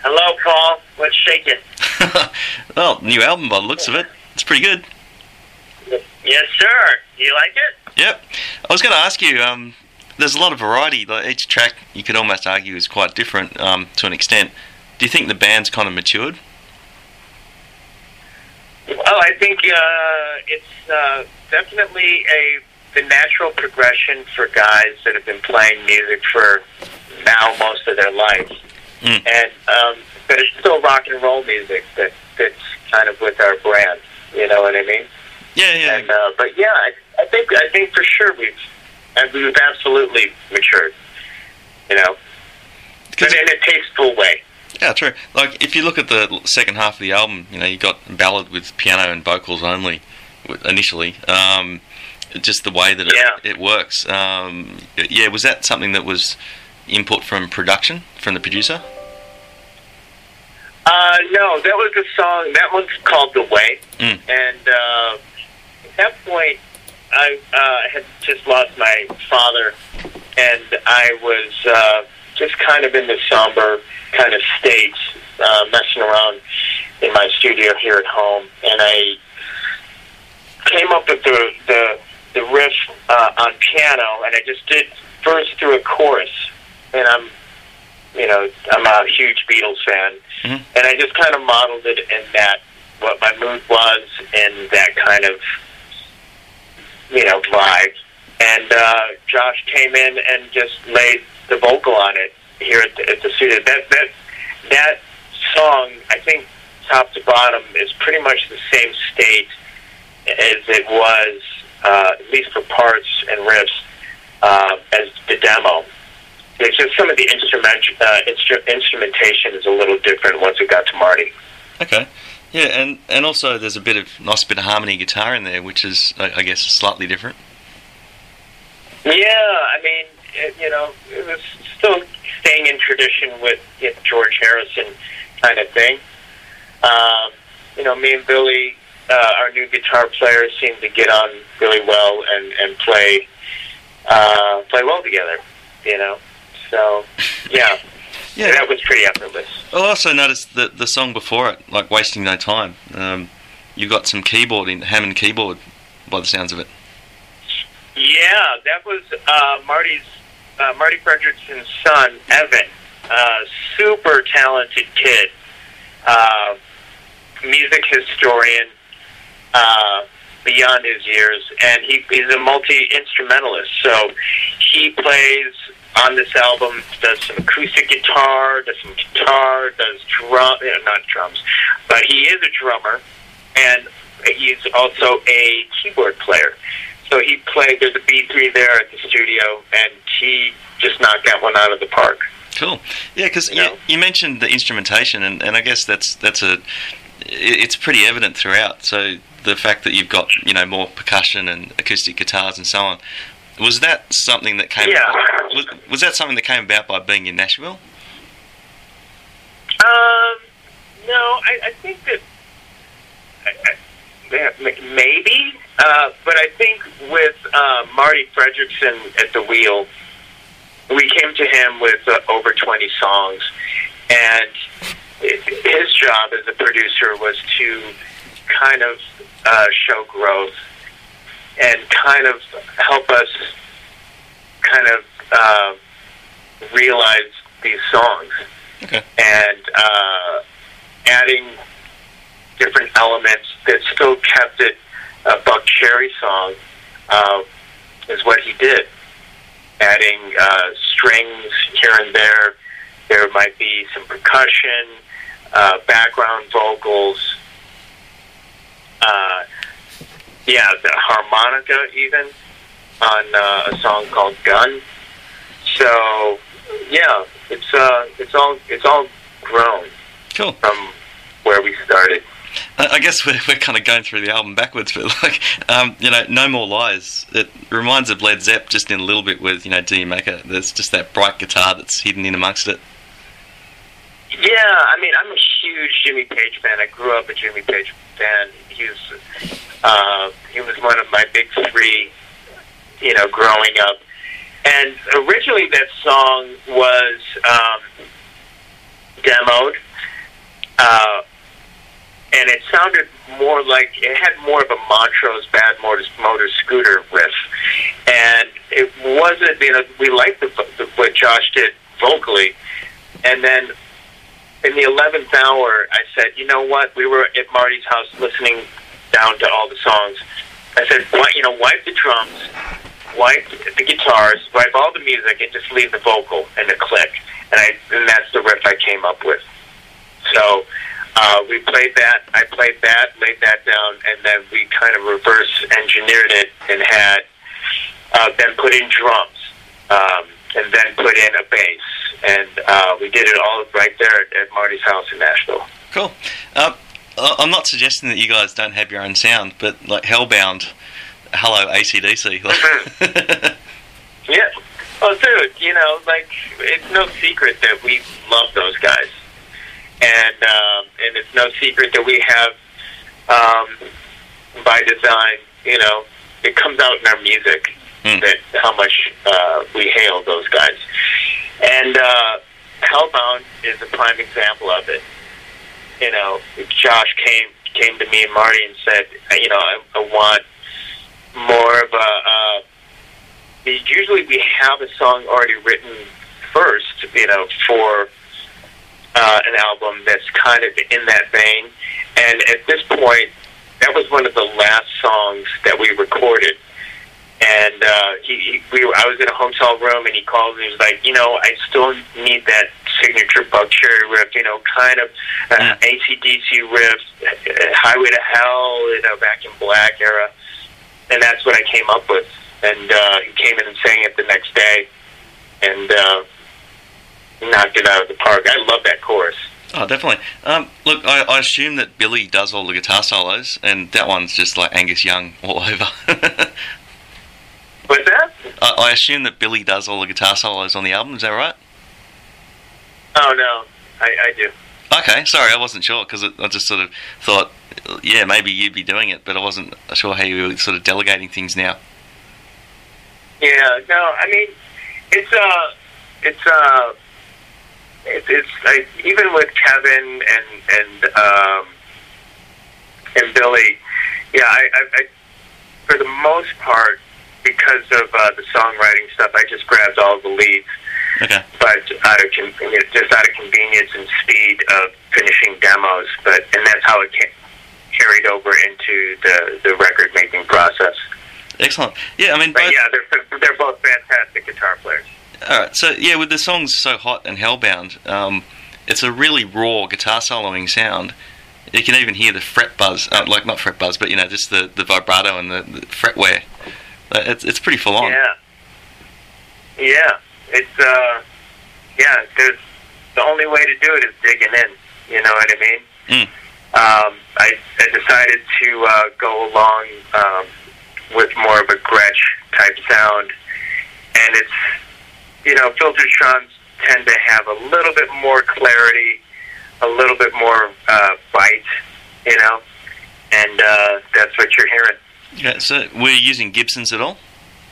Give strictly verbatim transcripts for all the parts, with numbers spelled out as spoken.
Hello, Paul. What's shaking? Well, new album by the looks of it. It's pretty good. Yes, sir. You like it? Yep. I was going to ask you, um, there's a lot of variety. Like each track, you could almost argue, is quite different um, to an extent. Do you think the band's kind of matured? Well, I think uh, it's uh, definitely a the natural progression for guys that have been playing music for now most of their lives. Mm. And um, but it's still rock and roll music that fits kind of with our brand. You know what I mean? Yeah, yeah. And, uh, but yeah, I, I think I think for sure we've and we've absolutely matured. You know, but in a tasteful way. Yeah, true. Like if you look at the second half of the album, you know, you got a ballad with piano and vocals only initially. Um, just the way that it, yeah. it works. Um, yeah, was that something that was input from production, from the producer? Uh, no, that was a song. That one's called "The Way," mm. and uh, at that point, I uh, had just lost my father, and I was uh, just kind of in the somber kind of state, uh, messing around in my studio here at home, and I came up with the the, the riff uh, on piano, and I just did verse through a chorus, and I'm, you know, I'm a huge Beatles fan, mm-hmm. and I just kind of modeled it in that, what my mood was, and that kind of, you know, vibe, and uh, Josh came in and just laid the vocal on it here at the, at the studio. That that that song, I think, top to bottom, is pretty much the same state as it was, uh, at least for parts and riffs, uh, as the demo. It's just some of the instrument uh, instru- instrumentation is a little different once it got to Marty. Okay. Yeah, and, and also there's a bit of nice bit of harmony guitar in there, which is, I, I guess, slightly different. Yeah, I mean, it, you know, it was still staying in tradition with, you know, George Harrison kind of thing. Um, you know, me and Billy, uh, our new guitar player, seemed to get on really well and, and play uh, play well together, you know. So, yeah, yeah, that was pretty effortless. I also noticed that the song before it, like Wasting No Time, um, you got some keyboard in, Hammond keyboard, by the sounds of it. Yeah, that was uh, Marty's uh, Marty Fredrickson's son, Evan. Uh, super talented kid, uh, music historian uh, beyond his years, and he, he's a multi-instrumentalist. So he plays on this album, does some acoustic guitar, does some guitar, does drum, you know, not drums, but he is a drummer, and he's also a keyboard player. So he played, there's a B three there at the studio, and he just knocked that one out of the park. Cool. Yeah, because you, you, know? you mentioned the instrumentation, and, and I guess that's that's a it's pretty evident throughout. So the fact that you've got, you know, more percussion and acoustic guitars and so on, was that something that came? Yeah. About, was, was that something that came about by being in Nashville? Um, no, I, I think that I, I, maybe, uh, but I think with uh, Marty Fredrickson at the wheel, we came to him with uh, over twenty songs, and his job as a producer was to kind of uh, show growth and kind of help us kind of uh, realize these songs. Okay. And uh, adding different elements that still kept it a Buck Cherry song uh, is what he did. Adding uh, strings here and there. There might be some percussion, uh, background vocals, uh, yeah, the harmonica even on uh, a song called "Gun." So, yeah, it's uh, it's all it's all grown. Cool. From where we started. I guess we're we're kind of going through the album backwards, but like, um, you know, No More Lies. It reminds of Led Zepp just in a little bit with, you know, Do You Make It? There's just that bright guitar that's hidden in amongst it. Yeah, I mean, I'm a huge Jimmy Page fan. I grew up a Jimmy Page fan. He was, uh, he was one of my big three, you know, growing up. And originally that song was um, demoed, uh, and it sounded more like it had more of a Montrose Bad Motor, Motor Scooter riff, and it wasn't. You know, we liked the, the, what Josh did vocally, and then in the eleventh hour, I said, you know what? We were at Marty's house listening down to all the songs. I said, why, you know, wipe the drums, wipe the guitars, wipe all the music, and just leave the vocal and the click. And, I, and that's the riff I came up with. So uh, we played that. I played that, laid that down, and then we kind of reverse engineered it and had uh, then put in drums um, and then put in a bass. And uh, we did it all right there at, at Marty's house in Nashville. Cool. Uh, I'm not suggesting that you guys don't have your own sound, but like Hellbound, hello A C D C. Like yeah. Oh, dude, you know, like, it's no secret that we love those guys. And um, and it's no secret that we have, um, by design, you know, it comes out in our music mm. that how much uh, we hail those guys. And uh, Hellbound is a prime example of it. You know, Josh came came to me and Marty and said, you know, I, I want more of a... Uh, usually we have a song already written first, you know, for uh, an album that's kind of in that vein. And at this point, that was one of the last songs that we recorded. And uh, he, he, we, I was in a hotel room, and he called me. He was like, you know, I still need that signature Buckcherry riff, you know, kind of uh, A C D C riff, uh, Highway to Hell, you know, Back in Black era. And that's what I came up with. And uh, he came in and sang it the next day, and uh, knocked it out of the park. I love that chorus. Oh, definitely. Um, look, I, I assume that Billy does all the guitar solos, and that one's just like Angus Young all over. What's that? I, I assume that Billy does all the guitar solos on the album. Is that right? Oh no, I, I do. Okay, sorry, I wasn't sure because I just sort of thought, yeah, maybe you'd be doing it, but I wasn't sure how you were sort of delegating things now. Yeah, no, I mean, it's uh, it's uh, it's it's like even with Kevin and and um, and Billy, yeah, I, I, I for the most part, because of uh, the songwriting stuff, I just grabbed all the leads. Okay. But out of convenience, just out of convenience and speed of finishing demos, but and that's how it came, carried over into the the record making process. Excellent. Yeah, I mean, but both, yeah, they're they're both fantastic guitar players. All right, so yeah, with the songs So Hot and Hellbound, um, it's a really raw guitar soloing sound. You can even hear the fret buzz, uh, like not fret buzz, but you know, just the, the vibrato and the, the fret wear. Uh, it's it's pretty full on. Yeah. Yeah, it's uh, yeah. There's the only way to do it is digging in. You know what I mean? Mm. Um, I I decided to uh, go along um, with more of a Gretsch type sound, and it's, you know, Filtertrons tend to have a little bit more clarity, a little bit more uh, bite, you know, and uh, that's what you're hearing. Yeah, so were you using Gibsons at all?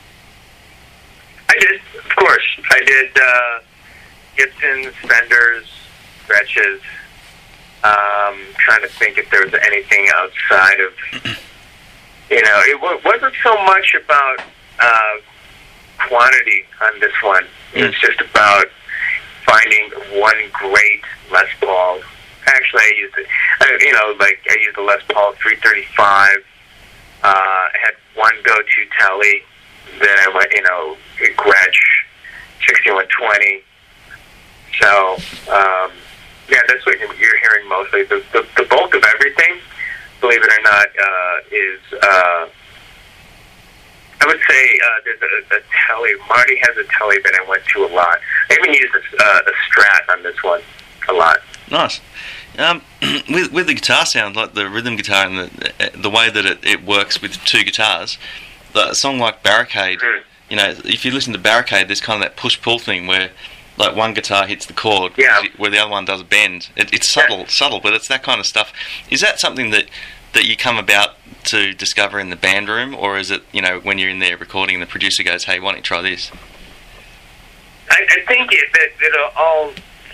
I did, of course. I did uh, Gibsons, Fenders, Gretches. Um, trying to think if there was anything outside of, you know, it w- wasn't so much about uh, quantity on this one. It was just about finding one great Les Paul. Actually, I used it, I, you know, like I used the Les Paul three thirty-five. Uh, I had one go-to Tele. Then I went, you know, Gretsch sixty-one twenty. So, um, yeah, that's what you're hearing mostly. The, the, the bulk of everything, believe it or not, uh, is, uh, I would say uh, there's a, a Tele. Marty has a Tele that I went to a lot. I even used a, uh, a Strat on this one a lot. Nice. Um, with with the guitar sound, like the rhythm guitar and the the way that it, it works with two guitars, a song like Barricade, mm. you know, if you listen to Barricade, there's kind of that push-pull thing where like one guitar hits the chord, yeah. where the other one does a bend. It, it's subtle, yeah. subtle, but it's that kind of stuff. Is that something that, that you come about to discover in the band room, or is it, you know, when you're in there recording, the producer goes, "Hey, why don't you try this?" I, I think it, that it all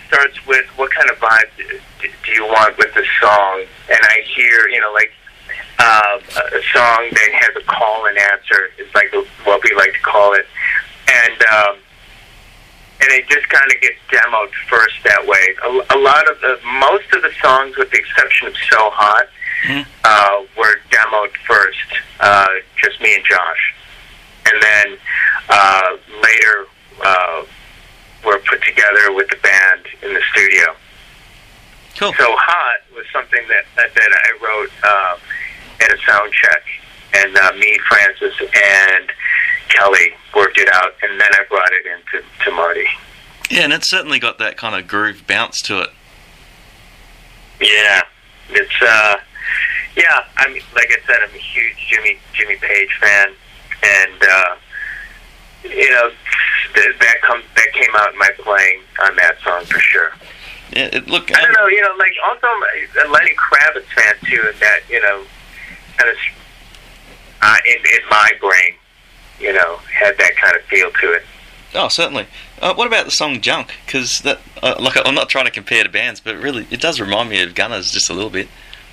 starts with what kind of vibe do you want with the song, and I hear, you know, like uh, a song that has a call and answer is like what we like to call it, and um, and it just kind of gets demoed first that way. A, a lot of the most of the songs, with the exception of "So Hot," mm-hmm. uh, were demoed first, uh, just me and Josh, and then uh, later. Uh, were put together with the band in the studio. Cool. So Hot was something that that I wrote uh, at a sound check, and uh, me, Francis, and Kelly worked it out, and then I brought it into to Marty. Yeah, and it's certainly got that kind of groove bounce to it. Yeah, it's uh, yeah. I mean, like I said, I'm a huge Jimmy Jimmy Page fan, and uh, you know. That come that came out in my playing on that song for sure. Yeah, it, look. I don't know, you know, like also I'm a Lenny Kravitz fan too, and that you know, kind of uh, in in my brain, you know, had that kind of feel to it. Oh, certainly. Uh, what about the song "Junk"? Because that, uh, like, I'm not trying to compare to bands, but really, it does remind me of Gunners just a little bit.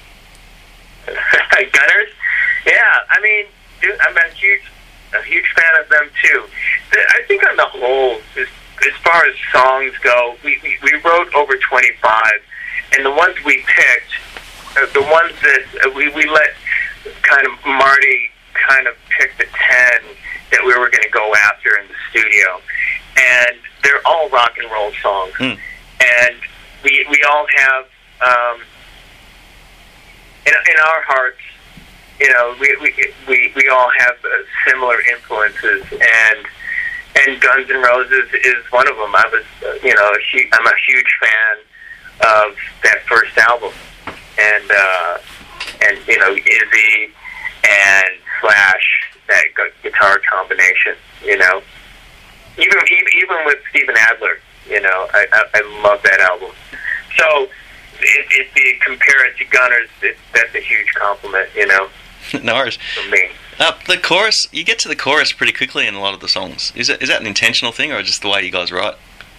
Gunners, yeah. I mean, dude, I'm a huge. a huge fan of them too. I think on the whole, as, as far as songs go, we, we, we wrote over twenty-five, and the ones we picked, uh, the ones that we, we let kind of Marty kind of pick the ten that we were going to go after in the studio, and they're all rock and roll songs, mm. and we we all have um, in in our hearts. You know, we we we, we all have uh, similar influences, and and Guns N' Roses is one of them. I was, uh, you know, a hu- I'm a huge fan of that first album, and uh, and you know, Izzy and Slash, that gu- guitar combination. You know, even even even with Steven Adler, you know, I I, I love that album. So if, if you compare it to Gunners, it, that's a huge compliment. You know. No worries. For me. Uh, the chorus, you get to the chorus pretty quickly in a lot of the songs. Is it is that an intentional thing, or just the way you guys write?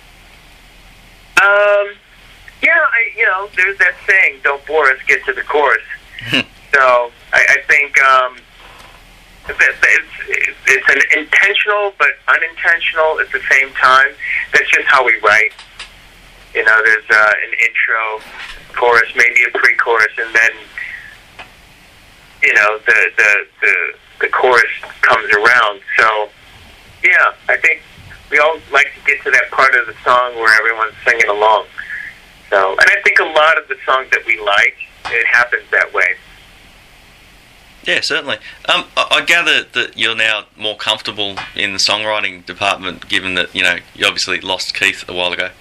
Um, yeah, I, you know, there's that saying, "Don't bore us, get to the chorus." So I, I think um, that it's, it's an intentional but unintentional at the same time. That's just how we write. You know, there's uh, an intro, chorus, maybe a pre-chorus, and then. You know, the, the the the chorus comes around. So, yeah, I think we all like to get to that part of the song where everyone's singing along. So, and I think a lot of the songs that we like, it happens that way. Yeah, certainly. Um, I, I gather that you're now more comfortable in the songwriting department, given that, you know, you obviously lost Keith a while ago.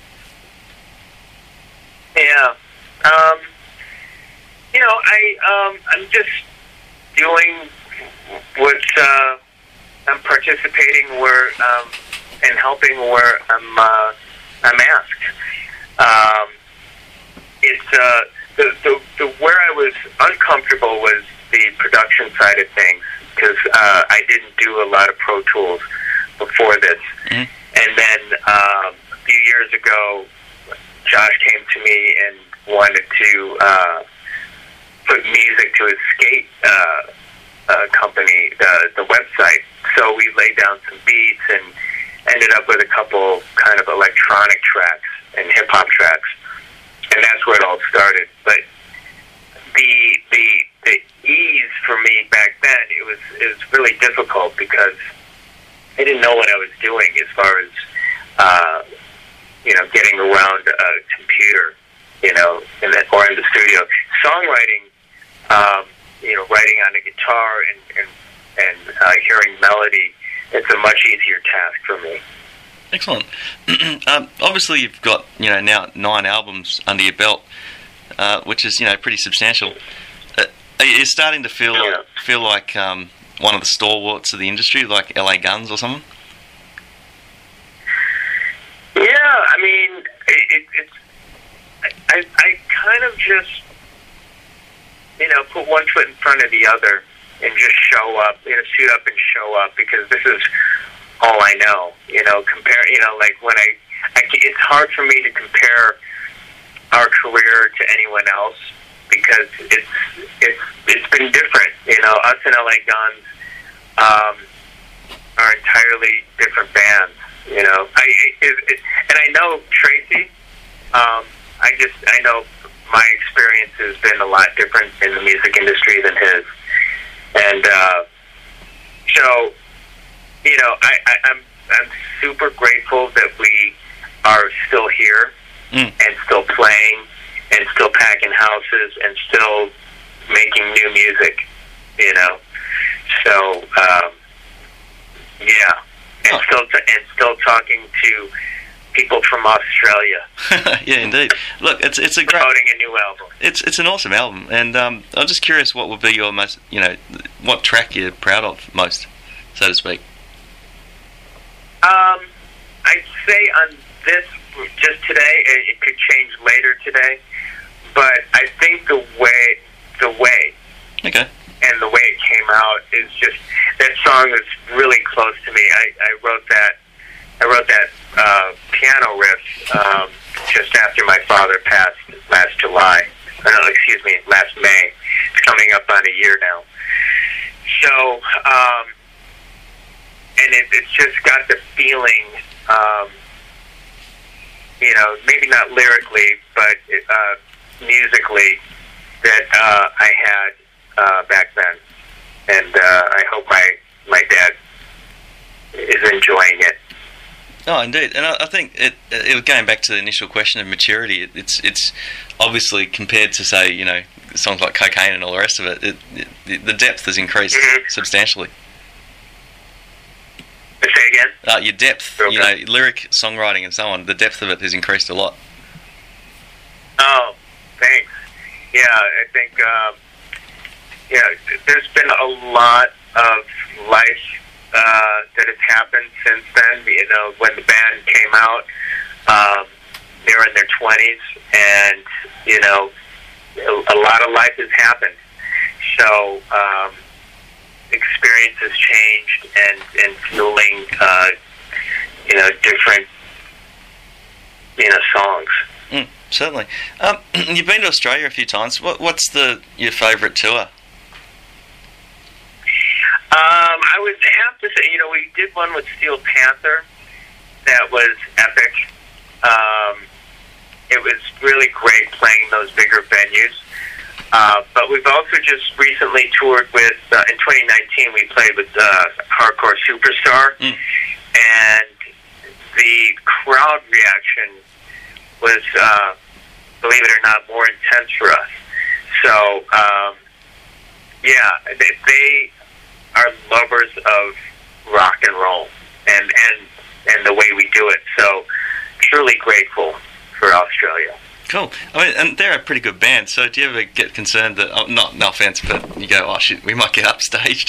Yeah. Um, you know, I, um, I'm just... doing what uh, I'm participating where um, and helping where I'm uh, I'm asked. Um, it's uh, the, the the where I was uncomfortable was the production side of things, because uh, I didn't do a lot of Pro Tools before this, mm-hmm. and then um, a few years ago, Josh came to me and wanted to. Uh, put music to his skate uh, uh, company, the the website. So we laid down some beats and ended up with a couple kind of electronic tracks and hip hop tracks, and that's where it all started. But the the the ease for me back then, it was it was really difficult because I didn't know what I was doing as far as uh, you know getting around a computer, you know, in the, or in the studio. Songwriting. Um, you know, writing on a guitar and and, and uh, hearing melody, it's a much easier task for me. Excellent. um, obviously, you've got you know now nine albums under your belt, uh, which is you know pretty substantial. Uh, are you starting to feel yeah. feel like um, one of the stalwarts of the industry, like L A Guns or something? Yeah, I mean, it, it, it's I I kind of just. You know, put one foot in front of the other and just show up, you know, suit up and show up, because this is all I know. You know, compare, you know, like when I I, it's hard for me to compare our career to anyone else because it's it's it's been different. You know, us and L A Guns um, are entirely different bands. You know, I it, it, and I know Tracy. Um, I just I know my experience has been a lot different in the music industry than his, and uh, so you know I, I, I'm I'm super grateful that we are still here mm. and still playing and still packing houses and still making new music. You know, so um, yeah, and oh. still t- and still talking to people from Australia. Yeah, indeed. Look, it's it's a great promoting a new album. It's it's an awesome album, and um, I'm just curious, what would be your most, you know, what track you're proud of most, so to speak? Um, I'd say on this, just today, it, it could change later today, but I think the way the way, okay, and the way it came out is just that song is really close to me. I, I wrote that. I wrote that uh, piano riff um, just after my father passed last July. Oh, no, excuse me, last May. It's coming up on a year now. So, um, and it, it's just got the feeling, um, you know, maybe not lyrically, but uh, musically, that uh, I had uh, back then. And uh, I hope my, my dad is enjoying it. Oh, indeed, and I, I think it, it. Going back to the initial question of maturity, it, it's it's obviously compared to, say, you know, songs like Cocaine and all the rest of it. it, it the depth has increased mm-hmm. substantially. Say again. Uh, your depth, okay. you know, lyric, songwriting, and so on. The depth of it has increased a lot. Oh, thanks. Yeah, I think um, yeah, there's been a lot of life. Uh, that has happened since then. You know, when the band came out, um, they were in their twenties, and you know, a, a lot of life has happened. So, um, experience has changed, and and fueling, uh, you know, different, you know, songs. Mm, certainly. Um, you've been to Australia a few times. What, what's the your favourite tour? Um, I would have to say, you know, we did one with Steel Panther that was epic. Um, it was really great playing those bigger venues. Uh, but we've also just recently toured with, uh, in twenty nineteen, we played with uh, Hardcore Superstar. Mm. And the crowd reaction was, uh, believe it or not, more intense for us. So, um, yeah, they... they are lovers of rock and roll and, and and the way we do it. So, truly grateful for Australia. Cool. I mean, and they're a pretty good band. So, do you ever get concerned that, oh, not no offense, but you go, oh shit, we might get upstaged?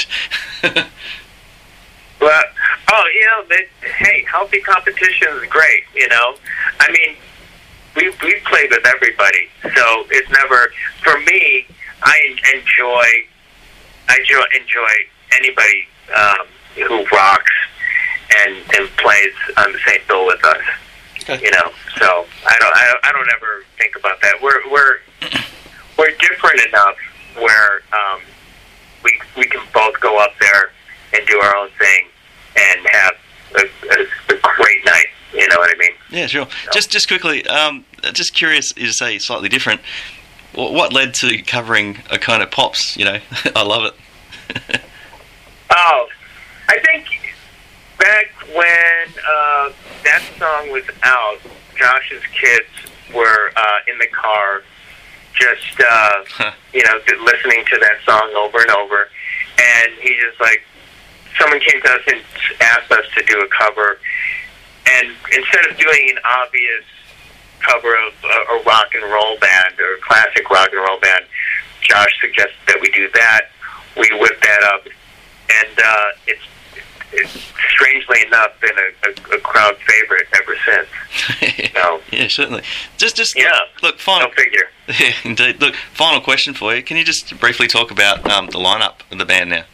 Well, oh, you know, they, hey, healthy competition is great. You know, I mean, we we played with everybody, so it's never for me. I enjoy, I enjoy. enjoy anybody um, who rocks and, and plays on the same bill with us, okay. You know. So I don't, I don't, I don't ever think about that. We're we're we're different enough where um, we we can both go up there and do our own thing and have a, a, a great night. You know what I mean? Yeah, sure. So. Just just quickly, um, just curious, you say slightly different. What led to covering a kind of pops? You know, I love it. Oh, I think back when uh, that song was out, Josh's kids were uh, in the car just, uh, huh. you know, listening to that song over and over. And he just, like, someone came to us and asked us to do a cover. And instead of doing an obvious cover of a, a rock and roll band or a classic rock and roll band, Josh suggested that we do that. We whipped that up. And uh, it's, it's strangely enough been a, a, a crowd favorite ever since. So, yeah, certainly. Just, just yeah. Look, look final. No figure. Yeah, indeed. Look, final question for you. Can you just briefly talk about um, the lineup of the band now?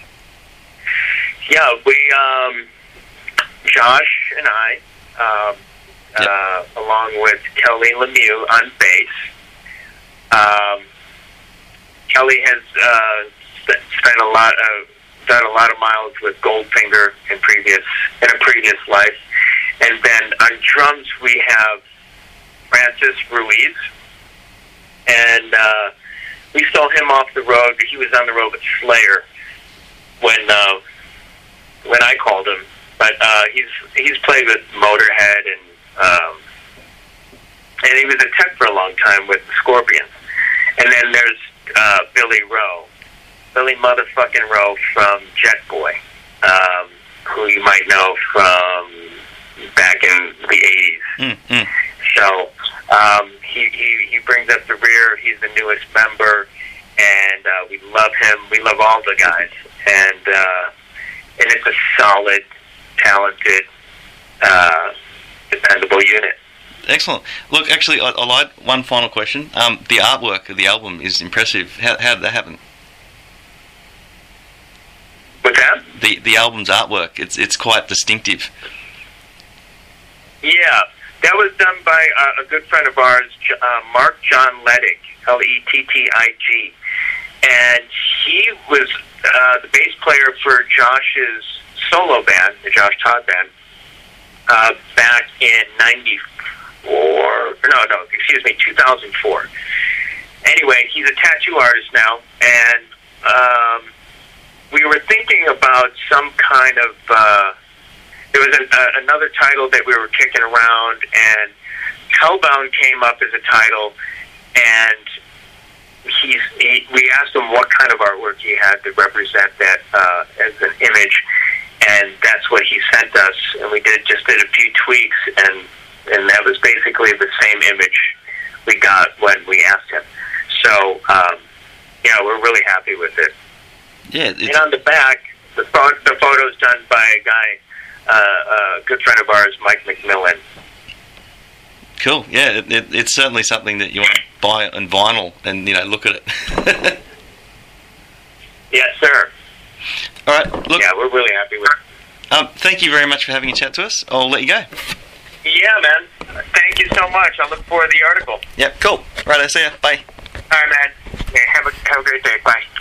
Yeah, we, um, Josh and I, um, uh, along with Kelly Lemieux on bass. Um, Kelly has uh, sp- spent a lot of done a lot of miles with Goldfinger in previous in a previous life, and then on drums we have Francis Ruiz, and uh, we saw him off the road. He was on the road with Slayer when uh, when I called him, but uh, he's he's played with Motorhead and um, and he was a tech for a long time with the Scorpions. And then there's uh, Billy Rowe, Billy motherfucking Rowe from Jet Boy, um, who you might know from back in the eighties. Mm-hmm. So um, he, he he brings up the rear. He's the newest member, and uh, we love him. We love all the guys, and uh, and it's a solid, talented, uh, dependable unit. Excellent. Look, actually, I, I lied. One final question. Um, the artwork of the album is impressive. How, how did that happen? What's that? The the album's artwork. It's it's quite distinctive. Yeah, that was done by uh, a good friend of ours, uh, Mark John Lettig, L E T T I G, and he was uh, the bass player for Josh's solo band, the Josh Todd band, uh, back in ninety-four. Or no, no, excuse me, two thousand four. Anyway, he's a tattoo artist now, and um, we were thinking about some kind of. Uh, there was an, uh, another title that we were kicking around, and Hellbound came up as a title, and he's. He, we asked him what kind of artwork he had to represent that uh, as an image, and that's what he sent us, and we did just did a few tweaks and. And that was basically the same image we got when we asked him. So, um, yeah, we're really happy with it. Yeah. It's... And on the back, the, pho- the photo's done by a guy, uh, a good friend of ours, Mike McMillan. Cool. Yeah, it, it, it's certainly something that you want to buy on vinyl and, you know, look at it. Yes, sir. All right. Look. Yeah, we're really happy with it. Um, thank you very much for having a chat to us. I'll let you go. Yeah, man. Thank you so much. I look forward to the article. Yep, cool. Right, I see ya. Bye. All right, man. Yeah, have a have a great day. Bye.